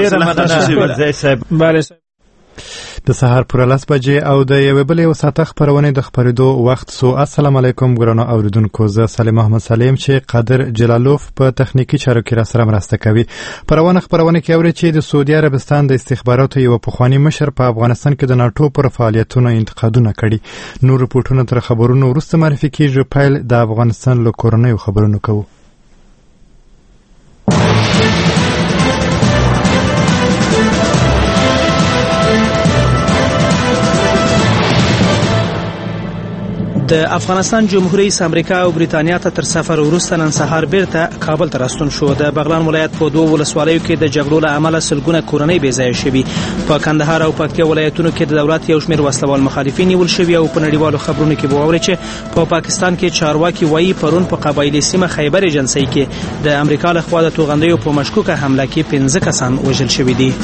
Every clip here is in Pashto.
ډیر مننه. بله د سهار پوره 10 بجې او د یوې بلې وساته خبرونه د خبرېدو وخت سو. السلام علیکم ګرانو اوریدونکو، زه سلیم احمد سلیم چې قادر جلالوف په تخنیکی چارو کې را سره مرسته کوي. خبرونه کې اوري چې د سعودي عربستان د استخباراتو یو پخوانی مشر په افغانستان کې د ناتو پر فعالیتونو انتقادونه کړي. نور رپورټونه تر خبرونو وروسته معرفي کیږي. پیل د افغانستان له کورنیو خبرونو کوو. د افغانستان جمهوریت رئیس امریکا او بریتانیا ته تر سفر وروسته نن سهار بیرته کابل ته راستون شو. د بغلان ولایت په دوه ولسوالیو کې د جګړو له امله سلګونه کورنۍ بې ځایه شوي. په کندهار او پکتیا ولایتونو کې د دولت یو شمېر وسلوال مخالفین نیول شوي. او په نړیوالو خبرونو کې به واورئ چې په پاکستان کې چارواکي وایي پرون په قبایلي سیمه خیبر ایجنسۍ کې د امریکا له خوا د توغندیو په مشکوکه حمله کې 15 کسان وژل شوي دي.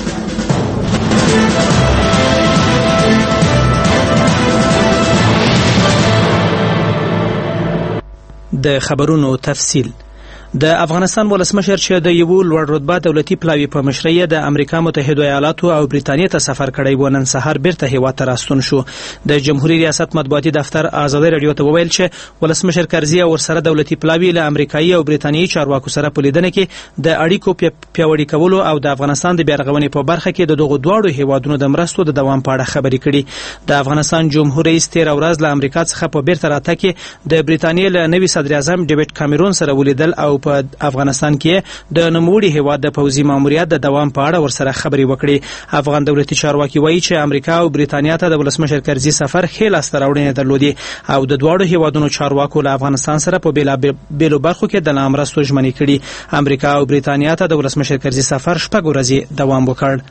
د خبرونو تفصیل. د افغانستان ولسمشر چې د یو لوړ رتبه دولتي پلاوی په مشرۍ د امریکا متحده ایالاتو او بریتانیا ته سفر کړی و، نن سهار بیرته هیواد ته راستون شو. د جمهوریت ریاست مطبوعاتي دفتر آزادۍ رادیو ته وویل چې ولسمشر کرزي او ورسره دولتي پلاوی له امریکایي او بریتانیایي چارواکو سره په لیدنه کې د اړیکو پیاوړي کولو او د افغانستان د بیارغونې په برخه کې د دغو دواړو هیوادونو د مرستو د دوام په اړه خبرې کړي. د افغانستان جمهوریت رئیس تیر ورځ له امریکا څخه په بیرته راتګ کې د بریتانیا له نوي صدر اعظم ډیوډ کامرون سره ولیدل او په افغانستان کې د نوموړي هیواد د پوځي ماموریت د دوام په اړه ورسره خبرې وکړي. افغان دولتي چارواکي وایي چې امریکا او بریتانیا ته د ولسمشر کرزي سفر ښې لاسته راوړنې درلودې او د دواړو هیوادونو چارواکو له افغانستان سره په بیلو برخو کې د نامرستو ژمنې کړي. امریکا او بریتانیا ته د ولسمشر کرزي سفر 6 ورځې دوام وکړ.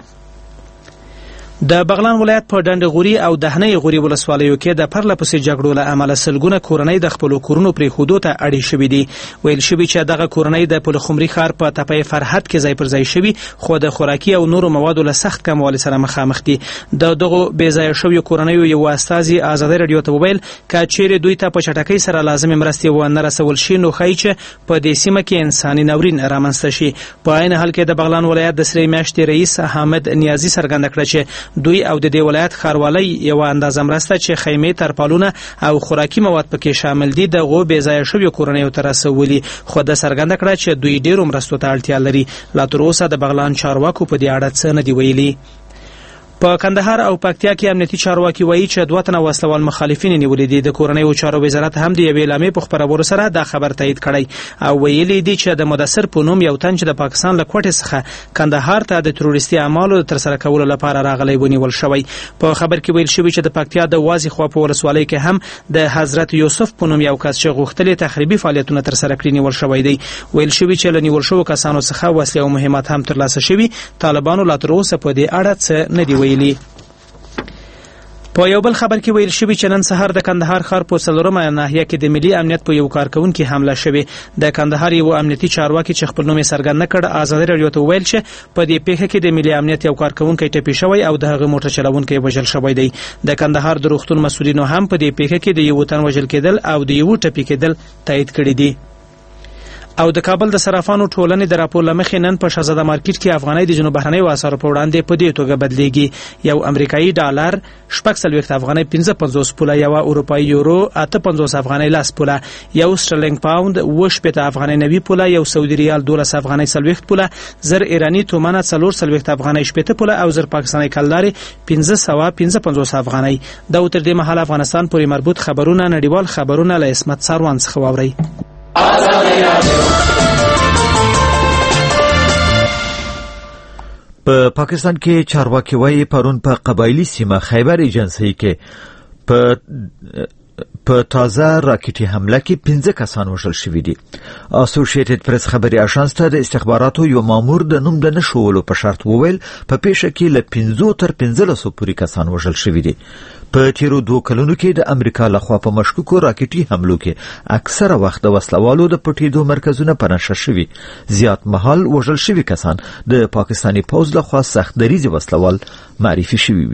د بغلان ولایت په ډنډغوري او دهنۍ غوري ولسوالیو کې د پرلپسې جګړو له امله سلګونه کورنۍ د خپل کورونو پرې خودو ته اړې شوې دي. ویل شوی چې دغه کورنۍ د پلخمري ښار په تپه فرحت کې ځای پر ځای شوي، خو د خوراکي او نورو موادو له سخت کموالي سره مخامخ دي. د دغو بې ځایه شویو کورنیو یو استازي آزادۍ رادیو ته وویل که چیرې دوی ته په چټکۍ سره لازمې مرستې ونه رسول شي نو ښایي چې په دې سیمه کې انساني ناورین رامنځته شي. په عین حال کې د بغلان ولایت د سرې میاشتې رئیس حامد نیازي څرګنده کړه چې دوی او د دې ولایت ښاروالۍ یو اندازه مرسته چې خیمې ترپالونه او خوراکي مواد پکې شامل دي د غو بې ځایه شویو کورنیو ته رسولي، خو د څرګنده کړه چې دوی ډیرو مرستو ته اړتیا لري. لا تر اوسه د بغلان چارواکو په دې اړه څه نه دی ویلي. په کندهار او پکتیا کې امنیتي چارواکي وایي چې 2 تنه وسلوال مخالفین نیولې دي. د کورنیو چارو وزارت هم د یوې اعلامیې په خبرولو سره دا خبر تایید کړی او ویلي دي چې د مدثر په نوم یو تن چې د پاکستان له کوټې څخه کندهار ته د تروریستي اعمالو ترسره کولو لپاره راغلی ونیول شوی. په خبر کې ویل شوی چې د پکتیا د وازی خوا په ولسوالۍ کې هم د حضرت یوسف په نوم یو کس چې غوښتل تخریبي فعالیتونه ترسره کړي نیول شوی دی. ویل شوی چې له نیول شوو کسانو څخه وسلې او مهمات هم ترلاسه شوي. طالبانو لا تر اوسه په دې اړه څه نه دی ویلي. په یو بل خبر کې ویل شوی چې نن سهار د کندهار ښار په 4مه ناحیه کې د ملي امنیت په یو کارکونکو حمله شوه. د کندهار یو امنیتي چارواکي چې خپل نوم څرګند نه کړ آزادۍ رادیو ته ویل چې په دې پیښه کې د ملي امنیت یو کارکونکو ټپي شوی او دغه موټر چلوونکی وژل شوی دی. د کندهار د روغتون مسؤلینو هم په دې پیښه کې د یو تن وژل کېدل او د یو ټپي کېدل تایید کړی دی. او د کابل د صرافانو ټولنې د راپور لمخې نن په شهزاده مارکیټ کې افغانۍ د جنوب بهرنۍ واسعارو په وړاندې په دې توګه بدلیږي. یو امریکایي ډالر 46 افغانۍ 55 پوله، یو اروپایي یورو 58 افغانۍ 10 پوله، یو استرلینګ پاوند 80 افغانۍ 90 پوله، یو سعودي ریال 12 افغانۍ 40 پوله، زر ایرانی تومانه 440 افغانۍ 80 پوله او زر پاکستاني کلداري 555 افغانۍ. دا تر دې مهال افغانستان پورې مربوط خبرونه نړیوال خبرونه له اسمت ساروان څخه واوري. په پاکستان کې چارواکي وایي پرون په قبایلی سیمه خیبر ایجنسۍ کې په تازه راکټي حمله کې 15 کسان وژل شوي دي. اسوسییټډ پریس خبري اژانس ته د استخباراتو یو مامور د نوم د نشولو په شرط وویل په پیښه کې له 15 تر 15 پورې کسان وژل شوي دي. په تیرو 2 کلونو کې د امریکا لخوا په مشکوکو راکټي حملو کې اکثره وخت د وسلوالو د پټېدو مرکزونه پنځه شوي. زیات مهال وژل شوي کسان د پاکستاني پوځ لخوا سخت دریځ وسلوال معرفي شوي وي.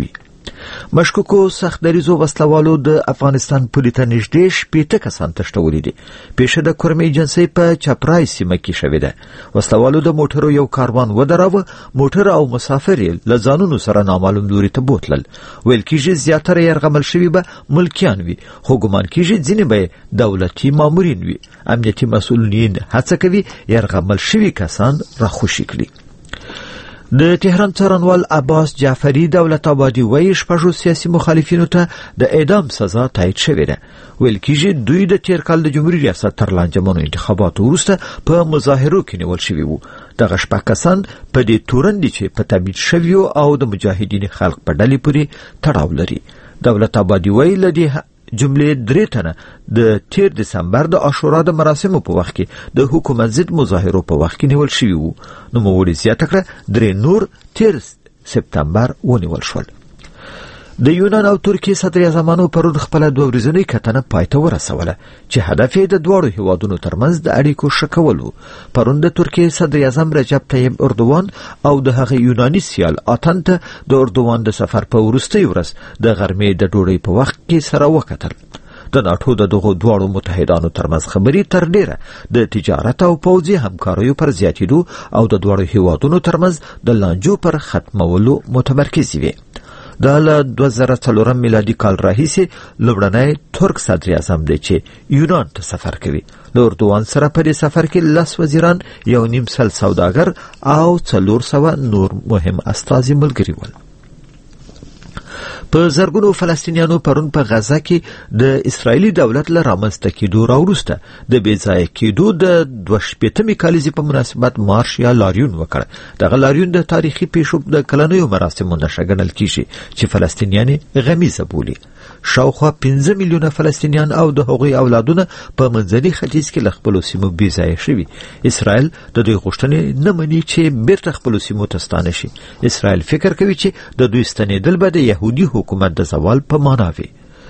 مشکوکو سخت دریزو وسلوالو د افغانستان پولې ته نږدې 80 کسان تښتولي دي. پیښه د کورمې ایجنسۍ په چاپرای سیمه کې شوې ده. وسلوالو د موټرو یو کاروان ودراوه، موټر او مسافر یې له ځانونو سره نامعلوم لوري ته بوتلل. ویل کېږي زیاتره یرغمل شوي به ملکیان وي، خو ګمان کېږي ځینې به دولتي مامورین وي. امنیتي مسؤلین هڅه کوي یرغمل شوي کسان راخوشي کړي. د تهران څارنوال عباس جعفری دولت آبادي وایي 6 سیاسي مخالفینو ته د اعدام سزا تایید شوې ده. ویل کېږي دوی د تیر کال د جمهوریت ریاست تر لانجمنو انتخاباتو وروسته په مظاهرو کې نیول شوي وو. دغه 6 کسان په دې تورن دي چې په تبعید شویو او د مجاهدین خلق په ډلې پورې تړاو لري. دولت آبادي وایي له دې جملې 3 تنه د 13 دسمبر د عاشورا د مراسمو په وخت کې د حکومت ضد مظاهرو په وخت کې نیول شوي وو. نوموړي زیاته کړه 3 نور 13 سپتمبر ونیول شول. د یونان او ترکیې صدر اعظمانو پرون خپل 2 ورځنۍ کتنه پای ته ورسوله چې هدف یې د دواړو هیوادونو ترمنځ د اړیکو ښه کول و. پرون د ترکیې صدر اعظم رجب طیب اردوان او د هغه یوناني سیال آتن ته د اردوان د سفر په وروستۍ ورځ د غرمې د ډوډۍ په وخت کې سره وکتل. د ناټو د دغو دواړو متحدانو ترمنځ خبرې تر ډیره د تجارت او پوځي همکاریو پر زیاتېدو او د دواړو هیوادونو ترمنځ د لانجو پر ختمولو متمرکز وي. دا له 2004 میلادي کال راهیسې لومړنی ترک صدر اعظم دی چې یونان ته سفر کوي. د اردوان سره په دې سفر کې 10 وزیران، 1.5 سوداګر او 400 نور مهم استازي ملګري ول. په زرګونو فلسطینیانو پرون په غزه کې د اسرایلی دولت له رامنځته کېدو راوروسته د بېځایه کېدو د 22 کالیزې په مناسبت مارش یا لاریون وکړ. دغه لاریون د تاریخي پیښو د کلنیو مراسمو نښه ګڼل کېږي چې فلسطینیان غمیزه بولي. شاوخوا 15 میلیونه فلسطینیان او د هغوی اولادونه په منځني ختیځ کې له خپلو سیمو بېځایه شوي. اسرایل د دوی غوښتنې نه مني چې بیرته خپلو سیمو ته ستانه شي. اسرایل فکر کوي چې د دوی ستنېدل به د یهودي حکومت د زوال په معنا وي.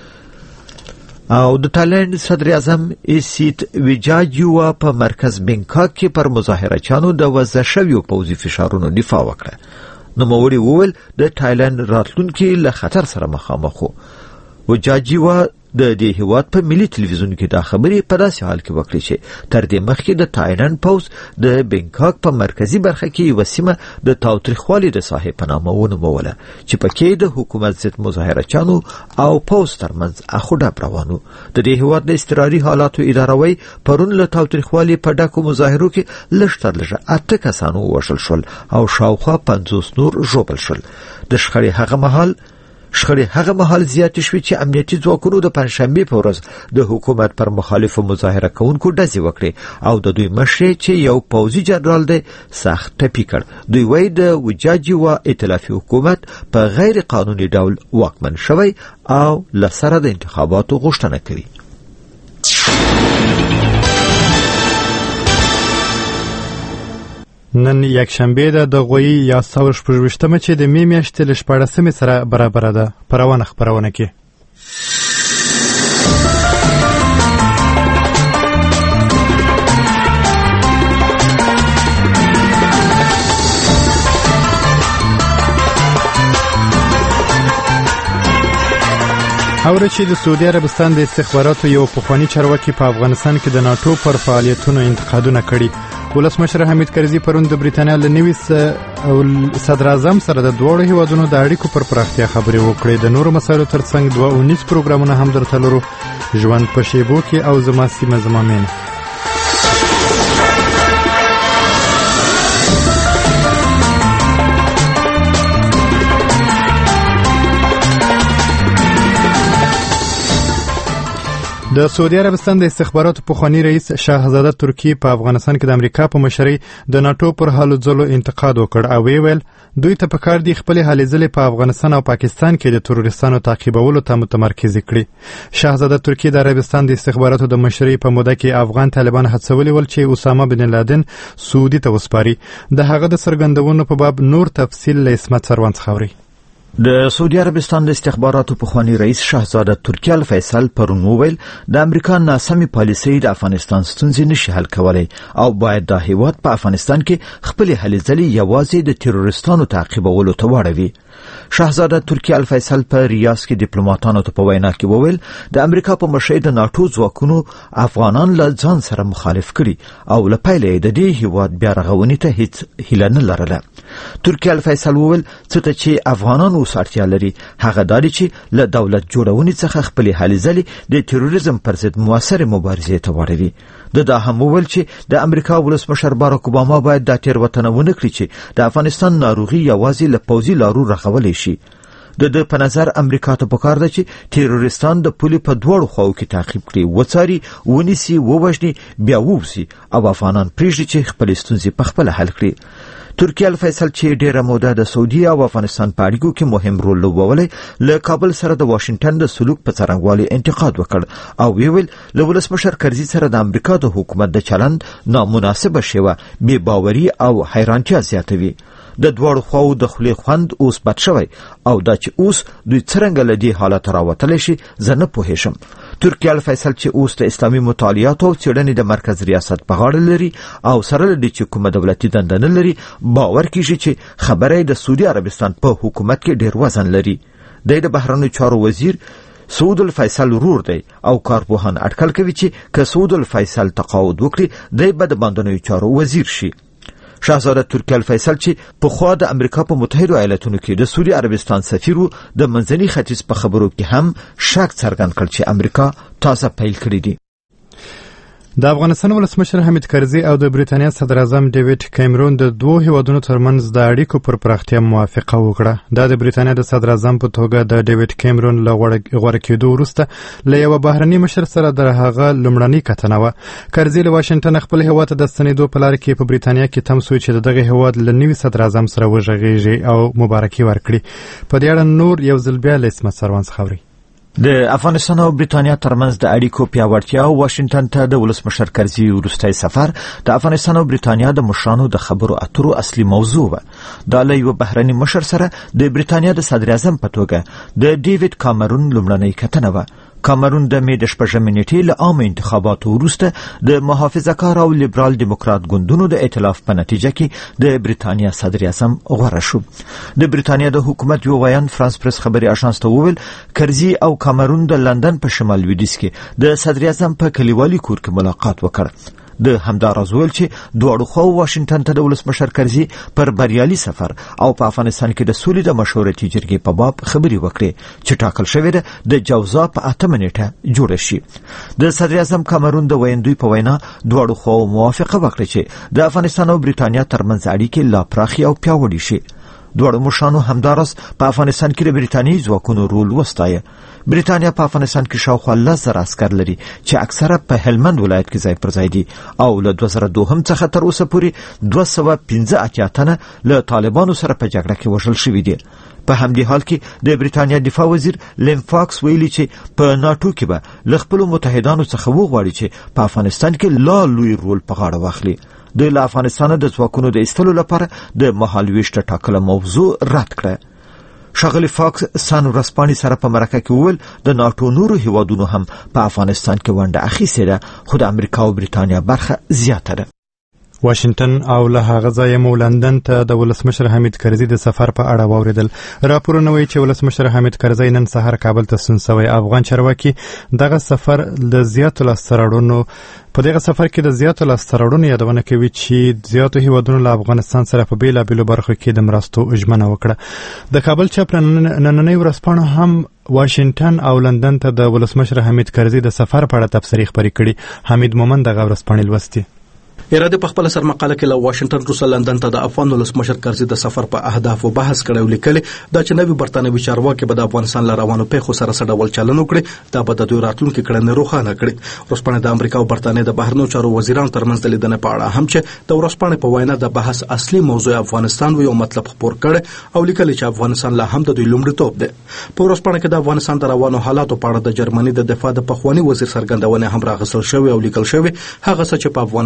او د تایلند صدر اعظم ایسیت ویجاجیوا په مرکز بینکاک کې پر مظاهرچیانو د وضع شویو پوځي فشارونو دفاع وکړه. نوموړي وویل د تایلند راتلونکي له خطر سره مخامخ وو. ویجاجیوا د دې هیواد په ملي تلویزیون کې دا خبرې په داسې حال کې وکړي چې تر دې مخکې د تایلند پوځ د بینکاک په مرکزی برخه کې یوه سیمه د تاوتریخوالي د ساحې په نامه ونوموله چې پکې د حکومت ضد مظاهرچیانو او پوځ ترمنځ اخوډب روان و. د دې هیواد د اضطراري حالاتو اداره پرون له تاوتریخوالي په ډکو مظاهرو کې لږ تر لږه 8 کسان ووژل شول او شاوخوا 50 نور ژوبل شول. د شخړې هغه مهال زیاتې شوې چې امنیتي ځواکونو د پنځشنبې په ورځ د حکومت پر مخالفو مظاهره کوونکو ډزې وکړې او د دوی مشر چې یو پوځي جنرال دی سخت ټپي کړ. دوی وایي د ویجاجیوا ائتلافي حکومت په غیر قانوني ډول واکمن شوی او له سره د انتخاباتو غوښتنه کوي. نن یکشنبه ده د غوی یا 128مه چې د می میاشتې له 14مې سره برابر ده. پروانه خبرونه کې اوره چې د سعودي عربستان د استخباراتو یو پخوانی چارواکي په افغانستان کې د ناتو پر فعالیتونو انتقادونه کړي. ولسمشر حمید کرزي پرون د بریتانیا له نوي صدر اعظم سره د دوړو هیوادونو د اړیکو پر پراختیا خبرې وکړې. د نورو مسایلو ترڅنګ 2 پروګرامونه هم درته لرو. ژوند په شیبو کې او زما سیمه زما مینه. د سعودي عربستان د استخباراتو پخوانی رئیس شاهزاده ترکی په افغانستان کې د امریکا په مشرۍ د ناتو پر هلو ځلو انتقاد وکړ او ویل دوی ته پکار دي خپل هلې ځلې په افغانستان او پاکستان کې د تروریستانو تعقیبولو ته متمرکز کړي. شاهزاده ترکی د عربستان د استخباراتو د مشرۍ په موده کې افغان طالبان هڅولي ول چې اسامه بن لادن سعودي ته وسپاري. د هغه د څرګندونو په باب نور تفصیل له اسمت سروان څخه اوري. د سعودي عربستان د استخباراتو پخوانی رئیس شاهزاده ترکی الفیصل پرون وویل د امریکا ناسمې پالیسۍ د افغانستان ستونزې نشي حل کولی او باید دا هیواد په افغانستان کې خپلې هلې ځلې یوازې د تیروریستانو تعقیبولو ته واړوي. شاهزاده ترکی الفیصل په ریاض کې ډیپلوماټانو ته په وینا کې وویل د امریکا په مشرۍ د ناټو ځواکونو افغانان له ځان سره مخالف کړي او له پیله د دې هیواد بیا رغونې ته هیڅ هیله نه لرله. ترکی الفیصل وویل څه ته چې افغانان اوس اړتیا لري هغه دا دی چې له دولت جوړونې څخه خپلې هلې ځلې د تیروریزم پر ضد موثرې مبارزې ته واړوي. دا هم وویل چې د امریکا ولسمشر باراک اوباما باید دا تېروتنه ونه کړي چې د افغانستان ناروغي یوازې له پوځي لارو رغولی شي. د په نظر امریکا ته پکار ده چې تیروریستان د پولې په دواړو خواو کې تعقیب کړي، وڅاري، ونیسي، ووژني، بیا ووځي او افغانان پرېږدي چې خپلې ستونزې پخپله حل کړي. ترکی الفیصل چې ډیره موده د سعودي او افغانستان په اړیکو کې مهم رول لوبولی له کابل سره د واشنگټن د سلوک په څرنګوالي انتقاد وکړ او ویل له ولسمشر کرزي سره د امریکا د حکومت د چلند نامناسبه شوه بې باوري او حیرانتیا زیاتوي. د دواړو خواو د خولې خوند اوس بد شوی او دا چې اوس دوی څرنګه له دې حالت راوتلی شي زه نه پوهېږم. ترکی الفیصل چې اوس د اسلامي مطالعاتو او څېړنې د مرکز ریاست په غاړه لري او سره له دې چې کومه دولتي دنده نه لري باور کیږي چې خبره د سعودي عربستان په حکومت کې ډیر وزن لري. د بهرنیو چارو وزیر سعود الفیصل ورور دی او کارپوهان اټکل کوي چې که سعود الفیصل تقاعد وکړي دی به د باندنیو چارو وزیر شي. شاهزاده ترکی الفیصل چې په خوا د امریکا په متحده ایالاتونو کې د سعودي عربستان سفیر د منځني ختیځ په خبرو کې هم شک څرګند کړ چې امریکا تازه پیل کړی دی. د افغانستان ولسمشر حمید کرزي او د بریتانیا صدر اعظم ډیوډ کیمرون د دوه هیوادونو ترمنځ د اړیکو پر پراختیا موافقه وکړه. دا د بریتانیا د صدر اعظم په توګه د ډیوډ کیمرون له غوړه کېدو وروسته له یو بهرني مشر سره د هغه لومړنۍ کتنه وه. کرزي له واشنګټن خپل هیواد ته د ستنېدو په لار کې په بریتانیا کې تم شو چې دغه هیواد له نوي صدر اعظم سره وغږیږي او مبارکي ورکړي. په دې اړه نور یو ځل بیا له اسمت سروان څخه اورئ. د افغانستان او بریتانیا ترمنځ د اړیکو پیاوړتیا او واشنگټن ته د ولسمشر کرزي وروستی سفر د افغانستان او بریتانیا د مشرانو د خبرو اترو اصلي موضوع و. دا له یو بهرني مشر سره د بریتانیا د صدر اعظم په توګه د ډیوډ کامرون لومړنۍ کتنه و. کامرون د مې د شپږمې نیټې له عامه انتخاباتو وروسته د محافظه‌کار او لیبرال دیموکرات ګوندونو د ائتلاف په نتیجه کې د بریتانیا صدر اعظم غوره شو. د بریتانیا د حکومت یو ویان فرانس پریس خبري اژانس ته وویل کرزي او کامرون د لندن په شمال لویدیځ کې د صدر اعظم په کلیوالي کور کې ملاقات وکړ. د همداراز ویل چې دواړو خواو واشنگټن ته د ولسمشر کرزي پر بریالي سفر او په افغانستان کې د سولې د مشورتي جرګې په باب خبري وکړي چې ټاکل شوې ده د جوزا په 8 نیټه جوړ شي. د صدر اعظم کامرون د ویندوی په وینا دواړو خواو موافقه وکړه چې د افغانستان او بریتانیا ترمنځ اړیکې لا پراخي او پیاوړې شي. دواړو مشرانو همداراز په افغانستان کې د بریتانیایی ځواکونو رول وستایه. بریتانیا په افغانستان کې شاوخوا 10,000 عسکر لري چې اکثره په هلمند ولایت کې ځای پر ځای دي او له 2002 څخه تر اوسه پورې 215 تنه له طالبانو سره په جګړه کې وژل شوي دي. په همدې حال کې د بریتانیا دفاع وزیر لیم فاکس ویلي چې په ناټو کې به له خپلو متحدانو څخه وغواړي چې په افغانستان کې لا لوی رول په غاړه واخلي. د له افغانستان د ځواکونو د ایستلو لپاره د مهال ویشت ټاکله موضوع رد کړه. ښاغلي فاکس سان ورځپاڼې سره په مرکه کې وویل د ناټو نورو هیوادونو هم په افغانستان کې ونډه اخیستې ده خو د امریکا او بریتانیا برخه زیاته ده. واشنگټن او له هغه ځایه مو لندن ته د ولسمشر حمید کرزي د سفر په اړه واوریدل. راپورونه وایي چې ولسمشر حمید کرزي نن سهار کابل ته ستون شوی. افغان چارواکي دغه سفر د زیاتو لاسته په دغه سفر کې د زیاتو لاسته راوړنو یادونه کوي چې زیاتو هیوادونو له افغانستان سره په بیلابیلو برخو کې د مرستو ژمنه وکړه. د کابل چاپ نننۍ ورځپاڼو هم واشنگټن او لندن ته د ولسمشر حمید کرزي د سفر په اړه تبصرې خپرې کړي. حمید مومن دغه ورځپاڼې لوستي. اراده په خپل سرمقاله کې له واشنگټن وروسته لندن ته د افغان ولسمشر کرزي د سفر په اهدافو بحث کړی او لیکلی دا چې نوي برتانوي چارواکي به د افغانستان له روانو پیښو سره څه ډول چلند وکړي دا به د دوی راتلونکي کړنې روښانه کړي. ورځپاڼې د امریکا او برتانیې د بهرنیو چارو وزیرانو ترمنځ د لیدنې په اړه هم چې د ورځپاڼې په وینا د بحث اصلي موضوع افغانستان و یو مطلب خپور کړي او لیکلی چې افغانستان لا هم د دوی لومړیتوب دی. په ورځپاڼې کې د افغانستان د روانو حالاتو په اړه د جرمني د دفاع د پخواني وزیر څرګندونې هم راغستل شوې او لیکل شوې هغه څه چې په افغانستان کې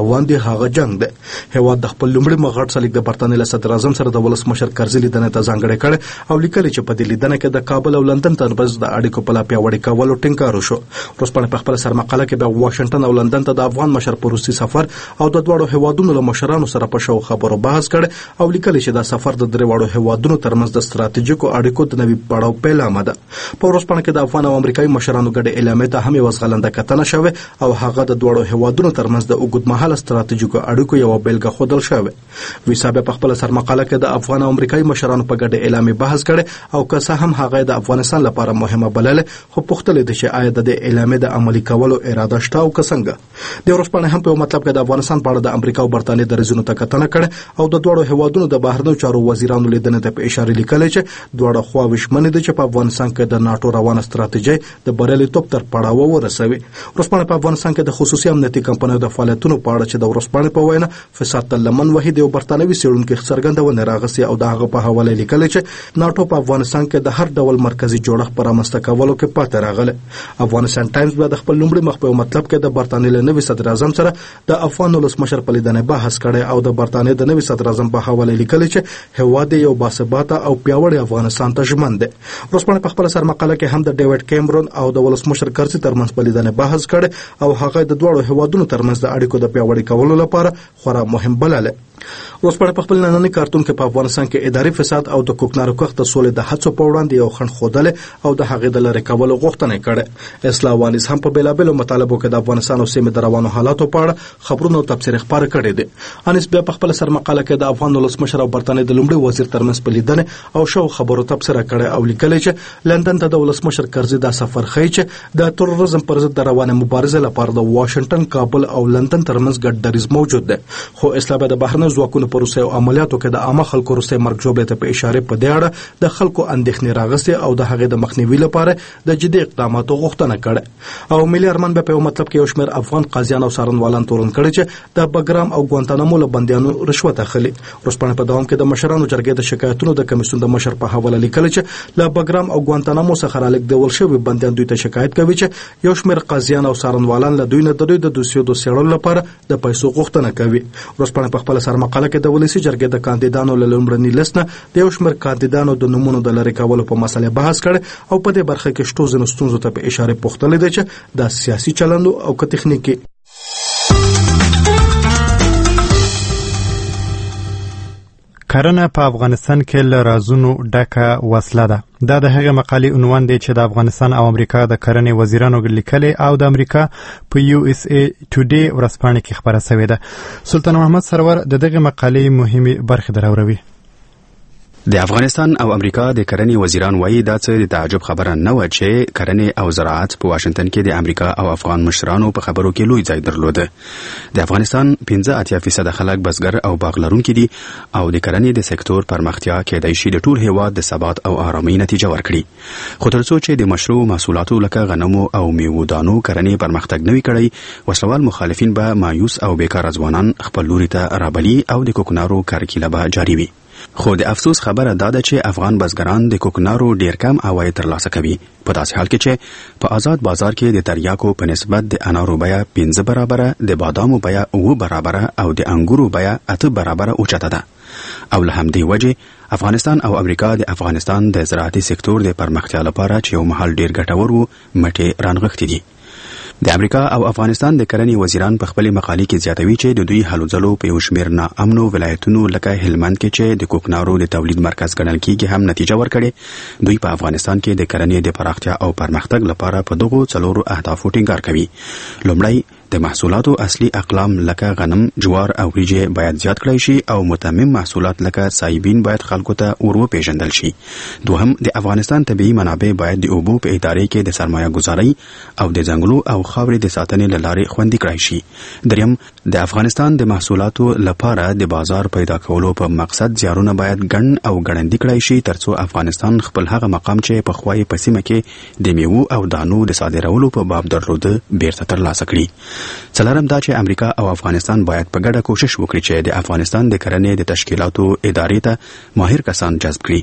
روان دي هغه جنگ دی. هیواد د خپل لومړي مغړ سلیک د برتانیې له صدر اعظم سره د ولسمشر کرزي لیدنې ته ځانګړې کړې او لیکلي چې په دې لیدنه کې د کابل او لندن ترمنځ د اړیکو په لا پیاوړي کولو ټینګار وشو. ورځپاڼه په خپل سرمقاله کې د واشنگټن او لندن ته د افغان مشر په روسي سفر او د دوړو هیوادونو له مشرانو سره په شو خبرو بحث کړ او لیکلي چې دا سفر د درې وړو هیوادونو ترمنځ د ستراتیژیکو اړیکو د نوي پړاو پیلامه ده. په ورځپاڼه کې د افغان او امریکایي مشرانو ګډه اعلامیه ته هم وسغلنده کتنه شوه او هغه د دوړو هیوادونو ترمنځ د اوږدمهاله ستراتیژیکو اړیکو یو بیلګه خودل شوه. ویسابه په خپل سرمقاله کې د افغان او امریکایي مشرانو په ګډه اعلامیه بحث کړي او که څه هم هغه د افغانستان لپاره مهمه بلله خو پوښتنه ده چې آیا د اعلامیه د عملي کولو اراده شته او که څنګه. د ورځپاڼې هم په مطلب کې د افغانستان په اړه د امریکا او برتانیې د رزونو ته کتنه کړي او د دوړو هیوادونو د بهرنیو چارو وزیرانو لیدنې ته په اشاره لیکلي چې دوړو خواوې شمنې ده چې په افغانستان کې د ناتو روانه ستراتیژي د بریالیتوب تر پړاو ورسوي. ورځپاڼه په افغانستان کې د خصوصي امنیتي کمپنیو د فعالیتونو په اړه چې د ورځپاڼې په وینا فساد ته لمن وهي د برتانوي څېړونکو څرګندونه راغسي او د هغه په حواله لیکلي چې ناتو په افغانستان کې د هر ډول مرکزی جوړښت پر رامنځته کولو کې پاتې راغله. افغانستان ټایمز د خپل لومړي مخ په مطلب کې د برتانیې له نوي صدر اعظم سره د افغان ولسمشر په لیدنې بحث کړي او د برتانیې د نوي صدر اعظم په حواله لیکلي چې هیواد یو باثباته او پیاوړی افغانستان ته ژمن دی. ورځپاڼه په خپل سرمقاله کې هم د ډیوډ کیمرون او د ولسمشر کرزي ترمنځ په لیدنې بحث کړي او هغه د دوړو هیوادونو ترمنځ د اړیکو د پیاوړي کولو لپاره خورا مهم بلله. ورځپاڼه په خپل نننۍ کارتون کې په افغانستان کې اداري فساد او د کوکنارو کښت د سولې د هڅو په وړاندې یو خنډ ښودل او د هغې د لرې کولو غوښتنه کړې. اصلاح وانیز هم په بیلابېلو مطالبو کې د افغانستان او سیمې د روانو حالاتو په اړه خبرونه او تبصرې خپاره کړي دي. انیس بیا په خپل سرمقاله کې د افغان ولسمشر او برتانیې د لومړي وزیر ترمنځ په لیدنې او شو خبرو تبصره کړي او لیکلي چې لندن ته د ولسمشر کرزي دا سفر ښیي چې د تروریزم پر ضد د روانه مبارزې لپاره د واشنگټن، کابل او لندن ترمنځ ګډ دریځ موجود دی. خو اسلام د بهرنیو ځواکونو په روسي عملیاتو کې د عامه خلکو روسي مرګ جوړې ته په اشاره په دې اړه د خلکو اندېښنې راغستې او د هغې د مخنیوي لپاره د جدي اقداماتو غوښتنه کړې. او ملي ارمان په مطلب کې یو شمېر افغان قاضیان او څارنوالان تورن کړي چې د بګرام او ګوانتانامو له بندیانو رشوت اخلي. ورځپاڼه په دوام کې د مشرانو جرګې د شکایتونو د کمیسیون د مشر په حواله لیکلي چې له بګرام او ګوانتانامو څخه رالیږدول شوي بندیان دوی ته شکایت کوي چې یو شمېر قاضیان او څارنوالان له دوی نه د دوی د دوسیو د څېړلو لپاره د پیسو غوښتنه کوي. ورځپاڼه په خپل سرمقاله کې د ولسي جرګې د کاندیدانو له لومړني لیست نه د یو شمېر کاندیدانو د نومونو د لرې کولو په مسله بحث کړی او په دې برخه کې شتو ځینو ستونزو ته په اشاره پوښتلې ده چې د سیاسي چلند او که تخنیکي. کرنه په افغانستان کې له رازونو ډکه وسله ده. دا د هغه مقالې عنوان دی چې د افغانستان او امریکا د کرنې وزیرانو لیکلي او د امریکا په USA Today ورځپاڼه کې خبره شوې ده. سلطان محمد سرور د دغه مقالې مهمه برخه دراوروي. د افغانستان او امریکا د کرنې وزیران وایي دا څه د تعجب خبره نه و چې کرنې او زراعت په واشنگټن کې د امریکا او افغان مشرانو په خبرو کې لوی ځای درلوده. د افغانستان 85% خلک بزګر او باغ لرونکي دي او د کرنې د سکتور پرمختیا کېدای شي د ټول هیواد د ثبات او آرامۍ نتیجه ورکړي. خو تر څو چې د مشروع محصولاتو لکه غنمو او میوو دانو کرنې پرمختګ نه وي کړی، وسلوال مخالفین به مایوس او بیکاره ځوانان خپل لوري ته رابلي او د کوکنارو کرکیله به جاري وي. خو د افسوس خبره دا ده چې افغان بزګران د کوکنارو ډیر کم عواید ترلاسه کوي، په داسې حال کې چې په آزاد بازار کې د تریاکو په نسبت د انارو بیه 5 برابره، د بادامو بیه 9 برابره او د انګورو بیه 8 برابره اوچته ده. او له همدې وجې افغانستان او امریکا د افغانستان د زراعتي سکتور د پرمختیا لپاره چې یو مهال ډیر ګټور وو مټې رانغښتې دي. د امریکا او افغانستان د کرنې وزیران په خپل مقالې کې زیاتوي چې د دوی هلو ځلو په یو شمېر ناامنو ولایتونو لکه هلمند کې چې د کوکنارو د تولید مرکز ګڼل کېږي هم نتیجه ورکړې. دوی په افغانستان کې د کرنې د پراختیا او پرمختګ لپاره په دغو 4 اهدافو ټینګار کوي. لومړی، د محصولاتو اصلي اقلام لکه غنم، جوار او وریجې باید زیات کړای شي او متمم محصولات لکه سایبین باید خلکو ته وروپېژندل شي. دوهم، د افغانستان طبیعي منابع باید د اوبو په ادارې کې د سرمایه گذارۍ او د ځنګلو او خاورې د ساتنې له لارې خوندي کړای شي. دریم، د افغانستان د محصولاتو لپاره د بازار پیدا کولو په مقصد زیارونه باید ګڼ او ګړندي کړای شي ترڅو افغانستان خپل هغه مقام چې په خوای په سیمه کې د میوو او دانو د صادرولو په باب درلوده بیرته ترلاسه کړي. څلورم دا چې امریکا او افغانستان باید په ګډه کوشش وکړي چې د افغانستان د کرنې د تشکیلاتو ادارې ته ماهر کسان جذب کړي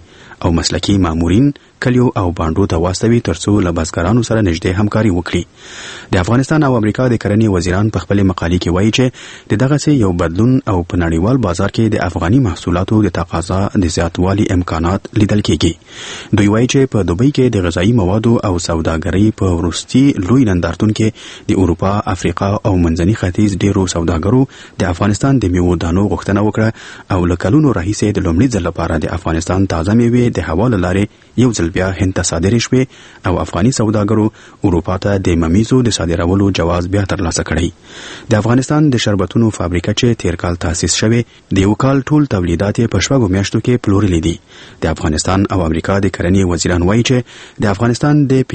او مسلکي مامورین کلیو او باندو ته واستوي ترڅو له بزګرانو سره نږدې همکاري وکړي. د افغانستان او امریکا د کرنې وزیران په خپل مقالې کې وایي چې د دغه یو بدلون او په نړیوال بازار کې د افغاني محصولاتو د تقاضا د زیاتوالي امکانات لیدل کېږي. دوی وایي چې په دوبۍ کې د غذایي موادو او سوداګرۍ په وروستي لوی نندارتون کې د اروپا، افریقا او منځني ختیځ ډیرو سوداګرو د افغانستان د میوو دانو غوښتنه وکړه او له کلونو راهیسې د لومړي ځل لپاره د افغانستان تازه میوې د هوا له لارې یو ځل بیا هند ته صادرې شوې او افغاني سوداګرو اروپا ته د ممیزو د صادرولو جواز بیا ترلاسه کړی. د افغانستان د شربتونو فابریکه چې تیر کال تاسیس شوې د یو کال ټول تولیدات په شپږو میاشتو کې پلورلي دي. د افغانستان او امریکا د کرنې وزیران وایي چې د افغانستان د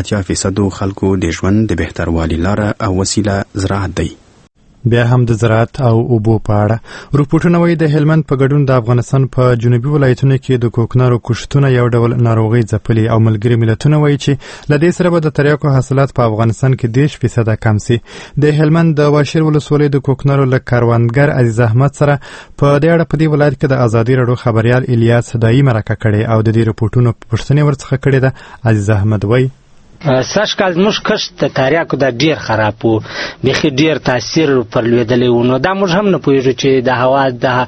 85% خلکو د ژوند د بهتروالي لاره او وسیله زراعت دی. بیا هم د زراعت او اوبو په اړه رپورټونه وایي د هلمند په ګډون د افغانستان په جنوبي ولایتونو کې د کوکنارو کښتونه یو ډول ناروغي ځپلي او ملګري ملتونه وایي چې له دې سره به د تریاکو حاصلات په افغانستان کې 10% کم سي. د هلمند د واشیر ولسوالۍ د کوکنارو له کاروانګر عزیز احمد سره په دې اړه په دې ولایت کې د ازادي راډیو خبريال الیاس دایي مرکه کړې او د دې رپورټونو پوښتنه ورڅخه کړې ده. عزیز احمد وایي سږکال زموږ کښت د تریاکو دا ډېر خراب و، بیخي ډېر تاثیر پر لوېدلی و. نو دا موږ هم نه پوهېږو چې د هوا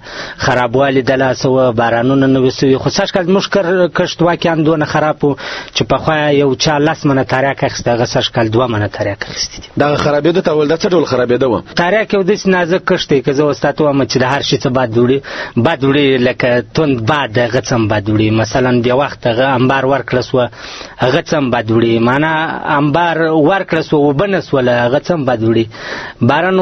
د خرابوالي د لاسه وه، بارانونه نه وي سوي. خو سږکال زموږ کښت واقعا دونه خراب و چې پخوا یو چا 10 منه تریاک اخیستی، هغه سږکال 2 منه تریاک اخیستي دي. دغه خرابېدو ته ول دا څه ډول خرابېده وه؟ تریاک یو داسې نازک کښت دی، که زه اوس تا ته ووایم چې د هر شي څه باد وړي لکه توند باد، هغه څه هم باد وړي. مثلا بیا وخت هغه انبار ورکړه سوه، هغه څه هم باد وړي. معنا انبار ورکړه سوه، اوبه نه سوله، هغه څه هم باد وړي. بارانو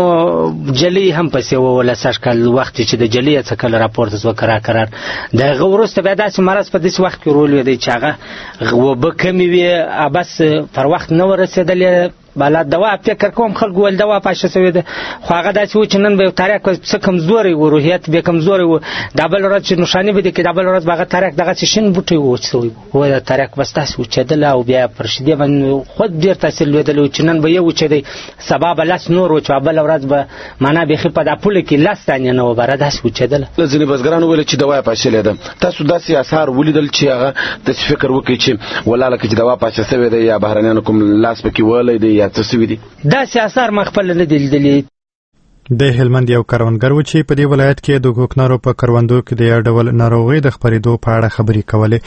جلۍ هم پسې ووله سږکال، وخت چې د جلۍ څه کله راپورته سوه کرار. د هغه وروسته بیا داسې مرض په داسې وخت کې ورولوېدی چې هغه اوبه کمې وې، بس پر وخت نه ورسېدلې. بالا دوا فکر کوم خلک ول دوا پاشه سوی ده، خو هغه داسې و چې نن به تاریخ څه کمزوري و، روحیت به کمزوري و. د بل ورځ چې نشانی به دي کې د بل ورځ هغه تاریخ دغه شین بوټي و چې و د تاریخ بس تاسو چې دل او بیا پرشدي باندې خود ډیر تاثیر لیدل چې نن به یو چې دی سبب لاس نور و چې بل ورځ به معنا به خې په د پوله کې لاس تانه نه و بره داسې و چې دل ځینې بزګرانو ویل چې دوا پاشه لیدل. تاسو داسې اثر ولیدل چې هغه د فکر وکړي چې ولاله کې دوا پاشه سوی دی یا بهرانيانو کوم لاس پکې ولې دی یا څه سوی دی؟ دا سیاست مخفل نه دی لیدلی. د هلمند یو کاروانګر و چې په دې ولایت کې د کوکنارو په کروندو کې د یو ډول ناروغي د خپرېدو په اړه خبرې کولې.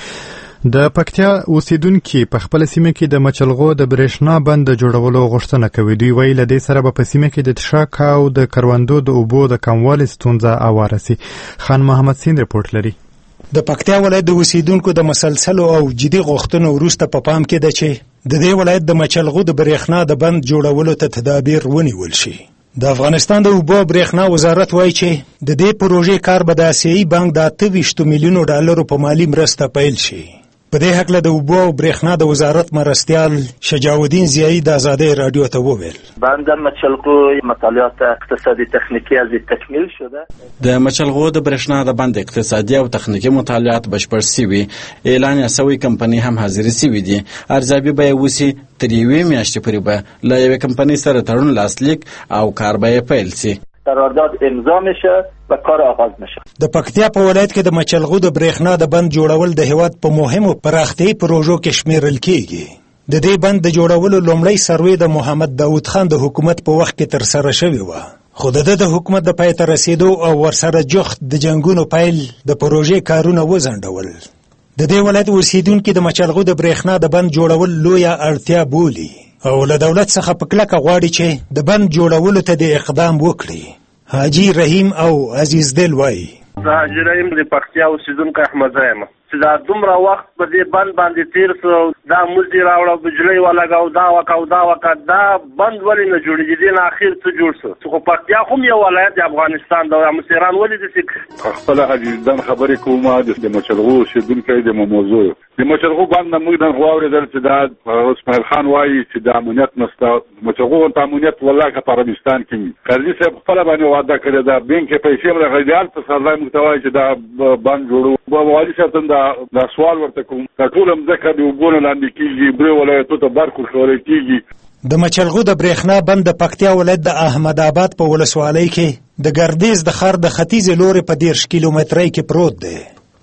د پکتیا اوسیدونکي په خپل سیمه کې د مچلغو د برېښنا بند جوړولو غوښتنه کوي. دوی وایي له دې سره به په سیمه کې د تشک او د کروندو د اوبو د کموالي ستونزه اواره سي. خان محمد سین رپورټ لري. د پکتیا ولایت د اوسیدونکو د مسلسلو او جدي غوښتنو وروسته په پام کې ده چې د دې ولایت د مچلغو د برېښنا د بند جوړولو ته تدابیر ونیول شي. د افغانستان د اوبو برېښنا وزارت وایي چې د دې پروژې کار به د آسیایي بانک د 28 میلیونو ډالرو په مالی مرسته پیل شي. په دې هکله د اوبو او برېښنا د وزارت مرستیال شجاع الدین ضیایی د آزادۍ رادیو ته وویل بند مچلغو مطالعات اقتصادي تکنیکی از تکمیل شده. د مچلغو د برېښنا د بند اقتصادي او تخنیکی مطالعات بشپړ شوي، اعلان یې شوی، کمپنۍ هم حاضر شوي دي. ارزیابي به یې وشي، تر یوې میاشتې پورې به له یوې کمپنۍ سره تړون لاسلیک او کار به یې پیل شي. قرارداد امضا میشه و کار آغاز میشه. د پکتیا په ولایت کې د مچلغو د برېښنا د بند جوړول د هیواد په مهمو پراختیايي پروژو کې شمیرل کیږي. د دې بند د جوړولو لومړی سروې د محمد داود خان د حکومت په وخت کې تر سره شوی و، خو د حکومت د پای ته رسیدو او ورسره جخت د جنگونو پیل د پروژې کارونه وځنډول. د دې ولایت اوسیدونکو د مچلغو د برېښنا د بند جوړول لویه اړتیا بولي او له دولت څخه په کلکه غواړي چې د بند جوړولو ته د اقدام وکړي. حاجی رحیم او عزیز دل وای حاجی رحیم د پکتیا اوسیدونکو احمد زایم چې دا دومره وخت په دې بند باندې تیر سو، دا ملتي راوړو بجلی ولګاو، دا وکاو دا بند ولې نه جوړیږي؟ دې نه اخر څه جوړ سو؟ خو پکتیا هم یو ولایت د افغانستان د مسیران ولې د خپل حاجیدان خبرې کومه د مچلغو اوسیدونکو د موضوع د مچلغو باندې موږ د غواړو چې دا اسماعیل خان وایي چې د امنیت نشته. مچلغو ته امنیت والله که په افغانستان کې قرضي صاحب خپل باندې وعده کړی دا بینک پیسې موږ غیدال په سرلای متوای چې دا باندې جوړو. والي صاحب دا سوال ورته کوم، دا ټول مځکه د اوبو نه لاندې کېږي، برې ولایتو ته برق ورکولی کېږي. د مچلغو د برېښنا بند د پکتیا ولایت د احمد آباد په ولسوالۍ کې د ګردیز د ښار د ختیځې لورې په 10 کیلومترۍ کې پروت دی.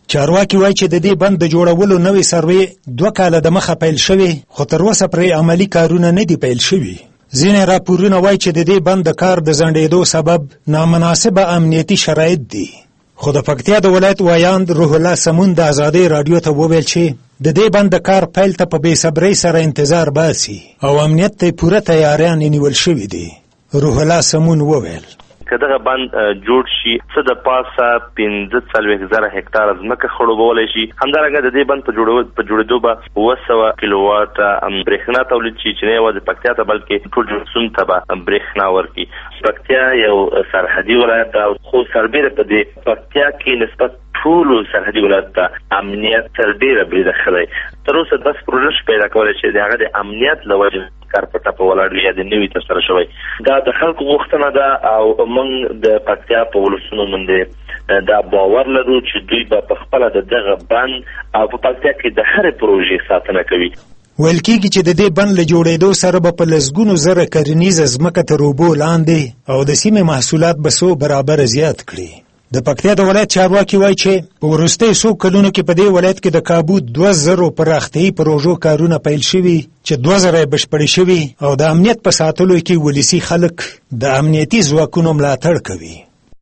چارواکي وایي چې د دې بند د جوړولو نوې سروې 2 کاله د مخه پیل شوې، خو تر اوسه پرې عملي کارونه نه دي پیل شوي. ځینې راپورونه وایي چې د دې بند د کار د ځنډېدو سبب نامناسبه امنیتي شرایط دي. خو د پکتیا د ولایت وایاند روح الله سمون د ازادۍ راډیو ته وویل چې د دې بند د کار پیل ته په بېصبرۍ سره انتظار باسي او امنیت ته پوره تیاریان نیول شوي دي. روح الله سمون وویل که دغه بند جوړ شي څه د پاسه 45,000 هکتار ځمکه خړوبولی شي. همدارنګه د دې بند په جوړېدو به 200 کیلوواټه برېښنا تولید شي چې نه یوازې پکتیا ته بلکې ټول جرسون ته به برېښنا ورکړي. پکتیا یو سرحدي ولایت ده، خو سربیره په دې پکتیا کې نسبت ټولو سرحدي ولایت ته امنیت تر ډېره بریده ښه دی. تر اوسه داسې پروژه شو پیدا کولی چې د هغه د امنیت له وجې کار په ټپه ولاړ وي یا د نوي ترسره شوی. دا د خلکو غوښتنه ده او موږ د پکتیا په ولسونو باندې دا باور لرو چې دوی به په خپله د دغه بند او په پکتیا کې د هرې پروژې ساتنه کوي. ویل کېږي چې د دې بند له جوړېدو سره به په لسګونو زره کرنیزه ځمکه تر اوبو لاندې او د سیمې محصولات به 100 برابره زیات کړي. د پکتیا د ولایت چارواکي وایي چې په وروستیو 100 کلونو کې په دې ولایت کې د کابو 2000 پراختیایي پروژو کارونه پیل شوي چې 2000 یې بشپړې شوي او د امنیت په ساتلو کې ولسي خلک د امنیتي ځواکونو ملاتړ کوي.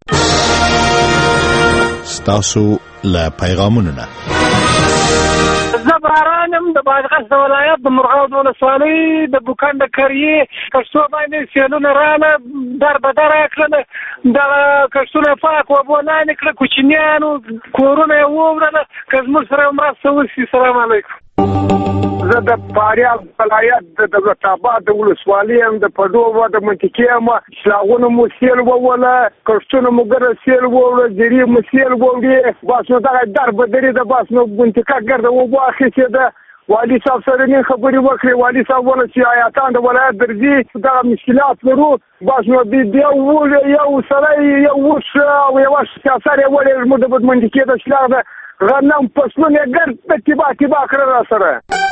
ستاسو له پیغامونو نه زه بارانم د بادغیس د ولایت د مرغاب د ولسوالۍ د بوکان د کریې کښتو باندې سیلونه راغله، در بدر یې کړله، دغه کښتونه پاک اوبه لاندې کړه، کوچنیانو کورونه یې ووړله. که زموږ سره مرسته وشي. سلام علیکم. زه د فاریاب ولایت د دولت آباد د ولسوالۍ یم، د پډوبه د منطقې یم. شلاغونه مو سیل ووله، کښتونه مو ګره سیل ووړه، جرې مو سیل ووړې. بس نو دغه در بدرې ده، بس نو منطقه ګرده اوبه اخیستې ده. والي صاحب سره نن خبرې وکړې، والي صاحب وویل چې آیاتان د ولایت درځي، دغه مشکلات لرو. بس نو بیا یو سړی یو اوښ او یوه سیاسر یې ولې زموږ د منطقې د شلاغ ده غنم فصلونه ګرد تباه کړه را سره.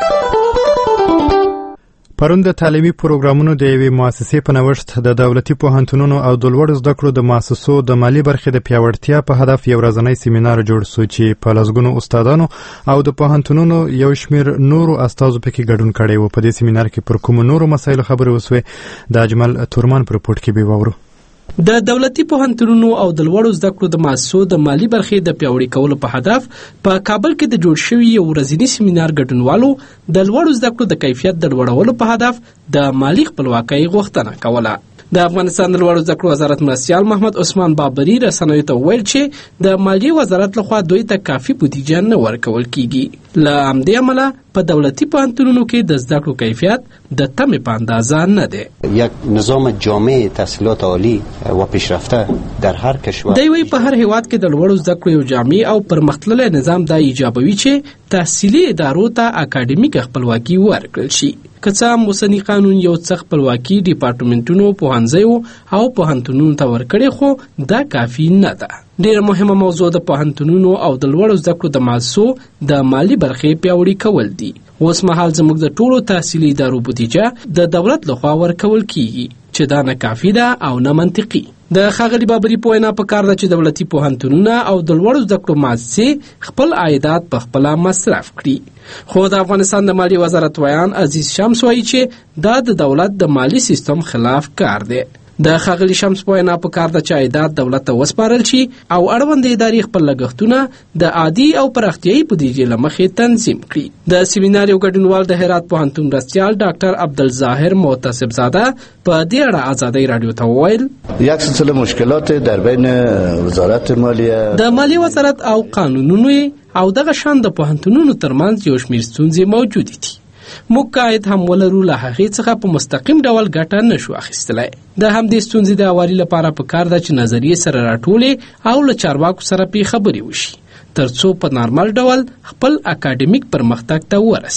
پرون د تعلیمي پروګرامونو د یوې مؤسسې په نوښت د دولتي پوهنتونونو او د لوړو زده کړو د مؤسسو د مالي برخې د پیاوړتیا په هدف یو ورځنی سیمینار جوړ شو چې په لسګونو استادانو او د پوهنتونونو یو شمېر نورو استادو پکې ګډون کړی و. په دې سیمینار کې پر کومو نورو مسایلو خبرې وسوې د اجمل تورمان په رپورټ کې به واورو. د دولتي پوهنتونونو او د لوړو زده کړو د مؤسسو د مالي برخې د پیاوړي کولو په هدف په کابل کې د جوړ شوي یو ورځني سیمینار ګډونوالو د لوړو زده کړو د کیفیت د لوړولو په هدف د مالي خپلواکۍ غوښتنه کوله. د افغانستان د لوړو زده کړو وزارت مرستیال محمد عثمان بابري رسنیو ته وویل چې د مالیې وزارت لخوا دوی ته کافي بودیجه نه ورکول کیږي. له همدې امله په دولتي پوهنتونونو کې د زده کړو کیفیت د تمې په اندازه نه دی. یک نظام جامع تحصیلات عالی و پیشرفته در هر کشور دی وی په هر هیواد کې د لوړو زده کړو یو جامع او پرمختللی نظام دا ایجابوي چې تحصیلي ادارو ته اکاډمیک خپلواکي ورکړل شي. که څه هم اوسنی قانون یو څه خپلواکي ډیپارټمنټونو پوهنځیو او پوهنتونونو ته ورکړي، خو دا کافي نه ده. ډېره مهمه موضوع د پوهنتونونو او د لوړو زده کړو د مؤسسو د مالي برخې پیاوړي کول دي. اوس مهال زموږ د ټولو تحصیلي ادارو بودیجه د دولت لخوا ورکول کیږي چې دا نه کافي ده او نه منطقي. د ښاغلي بابري په وینا پکار ده چې دولتي پوهنتونونه او د لوړو زده کړو مؤسسې خپل عایدات په خپله مصرف کړي. خو د افغانستان د مالیې وزارت ویان عزیز شمس وایي چې دا د دولت د مالی سیستم خلاف کار دی. د ښاغلي شمس په وینا پکار ده چې عایدات دولت ته وسپارل شي او اړوند ادارې خپل لګښتونه د عادي او پراختیایي بودیجې له مخې تنظیم کړي. د سیمینار یو ګډونوال د هرات پوهنتون مرستیال ډاکټر عبدالظاهر معتصب زاده په دې اړه ازادۍ راډیو ته وویل یک سلسله مشکلات در بین وزارت مالیه د مالیې وزارت او قانونونو او دغه شان د پوهنتونونو ترمنځ یو شمېر ستونزې موجودې دي. موږ قاعد هم ولرو له هغې څخه په مستقیم ډول ګټه نشو اخیستلی. د همدې ستونزې د هواري لپاره پکار ده چې نظریې سره راټولې او له چارواکو سره پې خبرې وشي تر څو په نارمل ډول خپل اکاډمیک پرمختګ ته ورسیږو.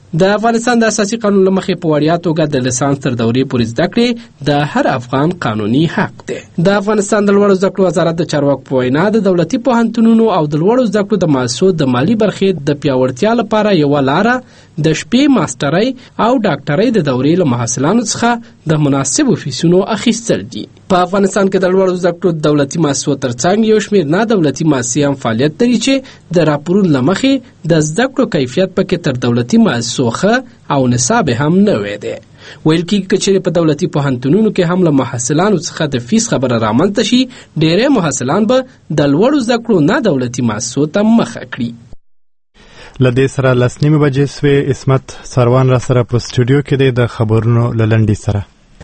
د افغانستان د اساسي قانون لمخې په وړیا توګه د لیسانس تر دورې پورې زده کړې د هر افغان قانوني حق دی. د افغانستان د لوړو زده کړو وزارت د چارواکو په وینا د دولتي پوهنتونونو او د لوړو زده کړو د مؤسسو د مالی برخې د پیاوړتیا لپاره یوه لاره د شپې ماسترۍ او ډاکټرۍ د دورې له محصلانو څخه د مناسبو فیسونو اخیستل دي. په افغانستان کې د لوړو زده کړو د دولتي مؤسسو ترڅنګ یو شمېر نه دولتي مؤسسې هم فعالیت لري چې د راپورونو له مخې د زده کړو کیفیت پکې تر دولتي مؤسسو ښه او نصاب هم نوی دی. ویل کېږي که چېرې په دولتي پوهنتونونو کې هم له محصلانو څخه د فیس خبره رامنځته شي، ډېری محصلان به د لوړو زده کړو نه دولتي مؤسسو ته مخه کړي. له دې سره 10:30 بجې سوې. عصمت سروان را سره په سټوډیو کې دی د خبرونو له لنډۍ سره.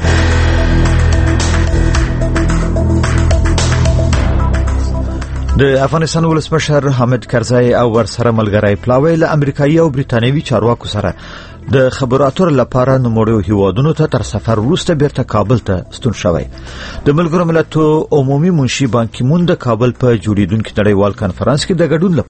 د افغانستان ولسمشر حامد کرزی او ورسره ملګری پلاوی له امریکایي او بریتانیوي چارواکو سره د خبرو اترو لپاره نوموړو هیوادونو ته تر سفر وروسته بیرته کابل ته ستون شوی. د ملګرو ملتونو عمومي منشي بان کی مون د کابل په جوړیدونکو نړیوال کانفرنس کې د ګډون